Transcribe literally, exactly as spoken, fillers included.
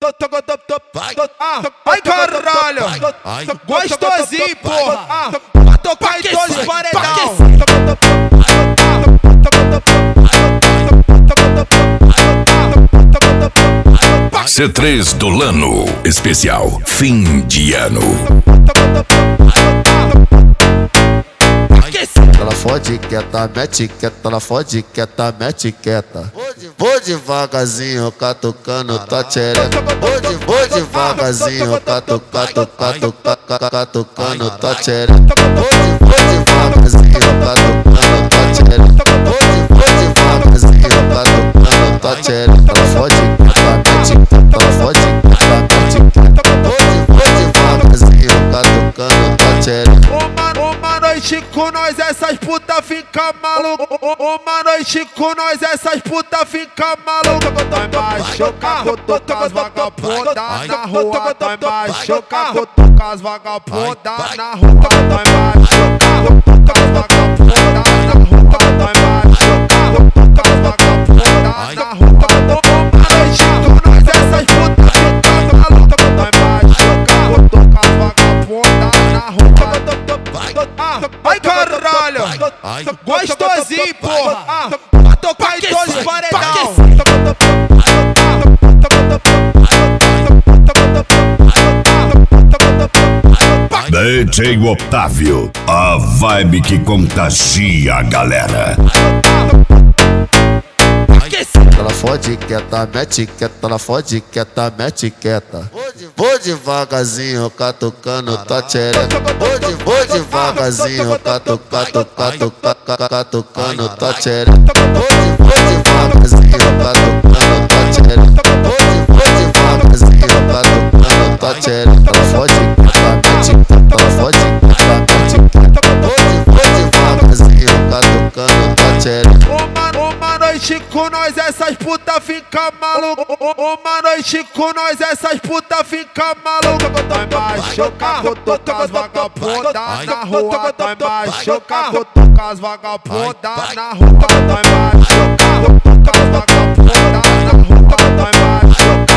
Ai caralho, gostosinho porra, pra tocar em todos os paredão. C três do Lano, especial fim de ano. Ela fode quieta, mete quieta, ela fode quieta, mete quieta. Vou devagarzinho, catucando tua tchereca. Vou de, vou devagarzinho, catu, catu, catu, catucando tua tchereca. Vou de, vou devagarzinho, catucando tua tchereca. Vou de, vou devagarzinho, catucando tua tchereca. Ela fode quieta, mete quieta, ela fode quieta, mete quieta. Vou de, vou devagarzinho, catucando tua tchereca. Uma noite com nós essas puta fica maluca. Uma noite com nós essas puta fica maluca. Tá embaixo, cagotou com as vagabundas na rua. Tá embaixo, cagotou com as vagabundas na rua. Tá embaixo, cagotou com as vagabundas na rua. Tá embaixo, cagotou com as vagabundas na rua. Uma noite com nós essas puta fica maluca. Tá embaixo, cagotou com as vagabundas na rua. Ai caralho, gostosinho porra, pra tocar em todos os paredão. D J Otávio, a vibe que contagia a galera. Ela fode quieta, mete quieta, ela fode quieta, mete quieta. Vou devagarzinho, catucando tua tchereca. Vou de, vou devagarzinho, catu, catu, catu, catucando tua tchereca. Vou de, vou devagarzinho, catucando tua tchereca. Vou de, vou devagarzinho, catucando tua tchereca. Ela fode quieta, mete quieta, ela fode quieta, mete quieta. Vou de, vou devagarzinho, catucando tua tchereca. Uma noite com nós essas puta fica maluca. Uma noite com nós essas puta fica maluca. Tá embaixo, cagotou com as vagabundas na rua. Tá embaixo, cagotou com as vagabundas na rua. Tá embaixo, cagotou com as vagabundas na rua. Tá embaixo,